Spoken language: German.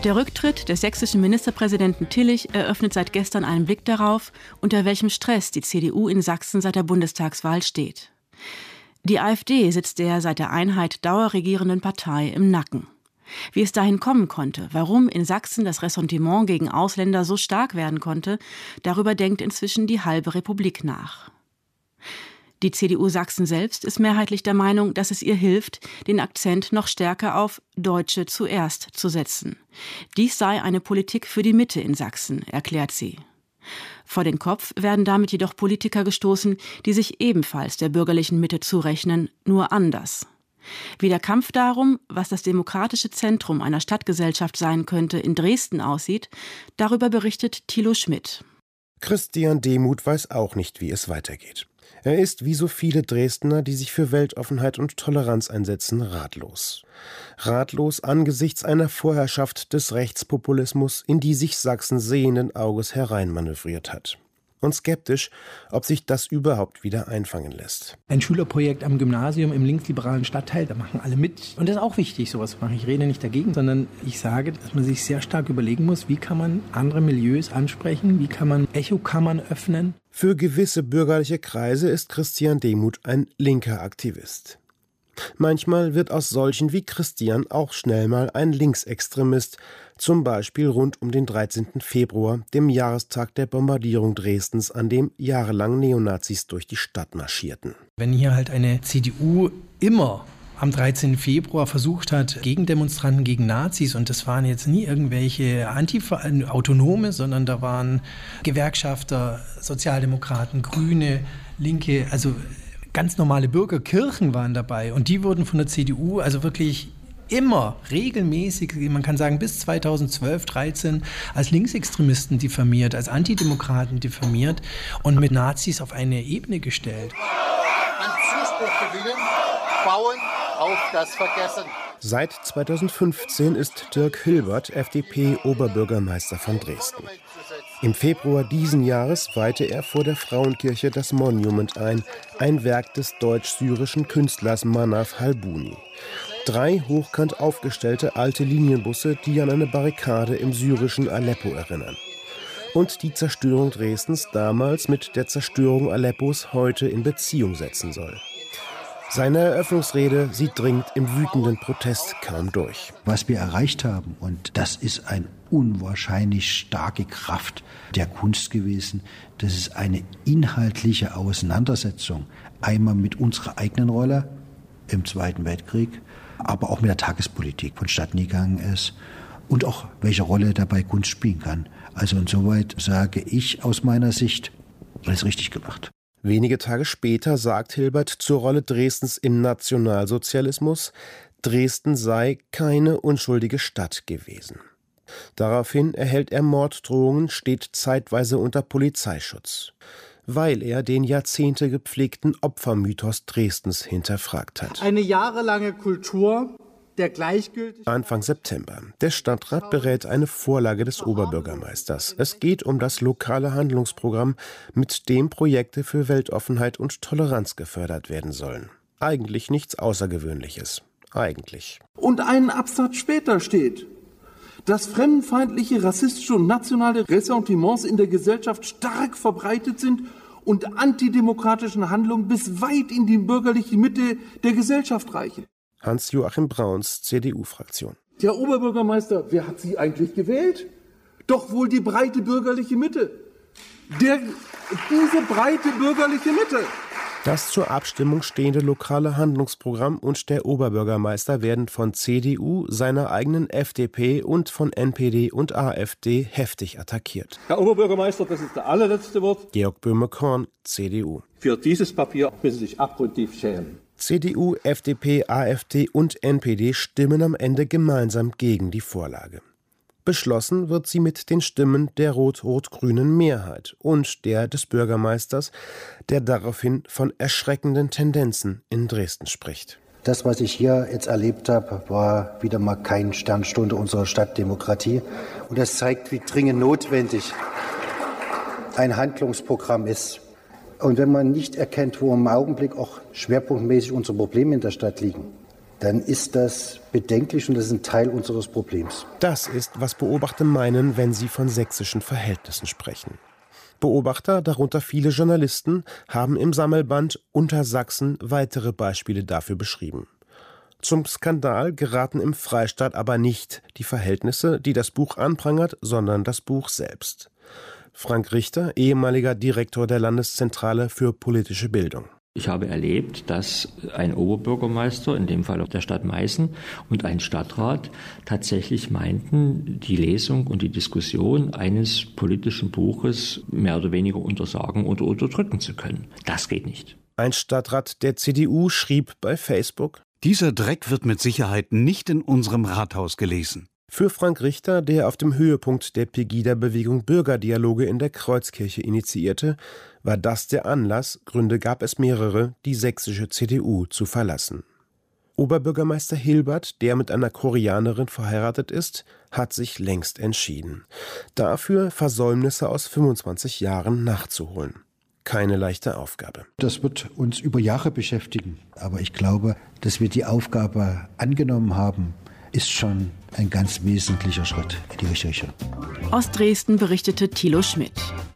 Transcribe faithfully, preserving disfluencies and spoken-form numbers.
Der Rücktritt des sächsischen Ministerpräsidenten Tillich eröffnet seit gestern einen Blick darauf, unter welchem Stress die C D U in Sachsen seit der Bundestagswahl steht. Die AfD sitzt der seit der Einheit dauerregierenden Partei im Nacken. Wie es dahin kommen konnte, warum in Sachsen das Ressentiment gegen Ausländer so stark werden konnte, darüber denkt inzwischen die halbe Republik nach. Die C D U Sachsen selbst ist mehrheitlich der Meinung, dass es ihr hilft, den Akzent noch stärker auf Deutsche zuerst zu setzen. Dies sei eine Politik für die Mitte in Sachsen, erklärt sie. Vor den Kopf werden damit jedoch Politiker gestoßen, die sich ebenfalls der bürgerlichen Mitte zurechnen, nur anders. Wie der Kampf darum, was das demokratische Zentrum einer Stadtgesellschaft sein könnte, in Dresden aussieht, darüber berichtet Thilo Schmidt. Christian Demuth weiß auch nicht, wie es weitergeht. Er ist, wie so viele Dresdner, die sich für Weltoffenheit und Toleranz einsetzen, ratlos. Ratlos angesichts einer Vorherrschaft des Rechtspopulismus, in die sich Sachsen sehenden Auges hereinmanövriert hat. Und skeptisch, ob sich das überhaupt wieder einfangen lässt. Ein Schülerprojekt am Gymnasium im linksliberalen Stadtteil, da machen alle mit. Und das ist auch wichtig, sowas zu machen. Ich rede nicht dagegen, sondern ich sage, dass man sich sehr stark überlegen muss, wie kann man andere Milieus ansprechen, wie kann man Echokammern öffnen. Für gewisse bürgerliche Kreise ist Christian Demuth ein linker Aktivist. Manchmal wird aus solchen wie Christian auch schnell mal ein Linksextremist, zum Beispiel rund um den dreizehnten Februar, dem Jahrestag der Bombardierung Dresdens, an dem jahrelang Neonazis durch die Stadt marschierten. Wenn hier halt eine C D U immer am dreizehnten Februar versucht hat, Gegendemonstranten gegen Nazis, und das waren jetzt nie irgendwelche Antifa, Autonome, sondern da waren Gewerkschafter, Sozialdemokraten, Grüne, Linke, also ganz normale Bürger, Kirchen waren dabei, und die wurden von der C D U also wirklich immer regelmäßig, man kann sagen bis zweitausendzwölf, dreizehn, als Linksextremisten diffamiert, als Antidemokraten diffamiert und mit Nazis auf eine Ebene gestellt. An Zuspruch gewinnen, bauen auf das Vergessen. Seit zweitausendfünfzehn ist Dirk Hilbert F D P-Oberbürgermeister von Dresden. Im Februar diesen Jahres weihte er vor der Frauenkirche das Monument ein, ein Werk des deutsch-syrischen Künstlers Manaf Halbuni. Drei hochkant aufgestellte alte Linienbusse, die an eine Barrikade im syrischen Aleppo erinnern. Und die Zerstörung Dresdens damals mit der Zerstörung Aleppos heute in Beziehung setzen soll. Seine Eröffnungsrede, sie dringt im wütenden Protest kaum durch. Was wir erreicht haben, und das ist eine unwahrscheinlich starke Kraft der Kunst gewesen, das ist eine inhaltliche Auseinandersetzung. Einmal mit unserer eigenen Rolle im Zweiten Weltkrieg, aber auch mit der Tagespolitik vonstatten gegangen ist und auch welche Rolle dabei Kunst spielen kann. Also insoweit sage ich aus meiner Sicht, alles richtig gemacht. Wenige Tage später sagt Hilbert zur Rolle Dresdens im Nationalsozialismus, Dresden sei keine unschuldige Stadt gewesen. Daraufhin erhält er Morddrohungen, steht zeitweise unter Polizeischutz, weil er den Jahrzehnte gepflegten Opfermythos Dresdens hinterfragt hat. Eine jahrelange Kultur der Gleichgültigkeit. Anfang September. Der Stadtrat berät eine Vorlage des Oberbürgermeisters. Es geht um das lokale Handlungsprogramm, mit dem Projekte für Weltoffenheit und Toleranz gefördert werden sollen. Eigentlich nichts Außergewöhnliches. Eigentlich. Und einen Absatz später steht, dass fremdenfeindliche, rassistische und nationale Ressentiments in der Gesellschaft stark verbreitet sind und antidemokratischen Handlungen bis weit in die bürgerliche Mitte der Gesellschaft reichen. Hans-Joachim Brauns, C D U-Fraktion. Herr Oberbürgermeister, wer hat Sie eigentlich gewählt? Doch wohl die breite bürgerliche Mitte. Der, diese breite bürgerliche Mitte. Das zur Abstimmung stehende lokale Handlungsprogramm und der Oberbürgermeister werden von C D U, seiner eigenen F D P und von N P D und AfD heftig attackiert. Herr Oberbürgermeister, das ist das allerletzte Wort. Georg Böhme-Korn, C D U. Für dieses Papier müssen Sie sich abgrundtief schämen. C D U, F D P, AfD und N P D stimmen am Ende gemeinsam gegen die Vorlage. Beschlossen wird sie mit den Stimmen der rot-rot-grünen Mehrheit und der des Bürgermeisters, der daraufhin von erschreckenden Tendenzen in Dresden spricht. Das, was ich hier jetzt erlebt habe, war wieder mal kein Sternstunde unserer Stadtdemokratie. Und das zeigt, wie dringend notwendig ein Handlungsprogramm ist. Und wenn man nicht erkennt, wo im Augenblick auch schwerpunktmäßig unsere Probleme in der Stadt liegen, dann ist das bedenklich und das ist ein Teil unseres Problems. Das ist, was Beobachter meinen, wenn sie von sächsischen Verhältnissen sprechen. Beobachter, darunter viele Journalisten, haben im Sammelband Unter Sachsen weitere Beispiele dafür beschrieben. Zum Skandal geraten im Freistaat aber nicht die Verhältnisse, die das Buch anprangert, sondern das Buch selbst. Frank Richter, ehemaliger Direktor der Landeszentrale für politische Bildung. Ich habe erlebt, dass ein Oberbürgermeister, in dem Fall auch der Stadt Meißen, und ein Stadtrat tatsächlich meinten, die Lesung und die Diskussion eines politischen Buches mehr oder weniger untersagen oder unterdrücken zu können. Das geht nicht. Ein Stadtrat der C D U schrieb bei Facebook: Dieser Dreck wird mit Sicherheit nicht in unserem Rathaus gelesen. Für Frank Richter, der auf dem Höhepunkt der Pegida-Bewegung Bürgerdialoge in der Kreuzkirche initiierte, war das der Anlass, Gründe gab es mehrere, die sächsische C D U zu verlassen. Oberbürgermeister Hilbert, der mit einer Koreanerin verheiratet ist, hat sich längst entschieden, dafür Versäumnisse aus fünfundzwanzig Jahren nachzuholen. Keine leichte Aufgabe. Das wird uns über Jahre beschäftigen. Aber ich glaube, dass wir die Aufgabe angenommen haben, ist schon ein ganz wesentlicher Schritt in die richtige Richtung. Aus Dresden berichtete Thilo Schmidt.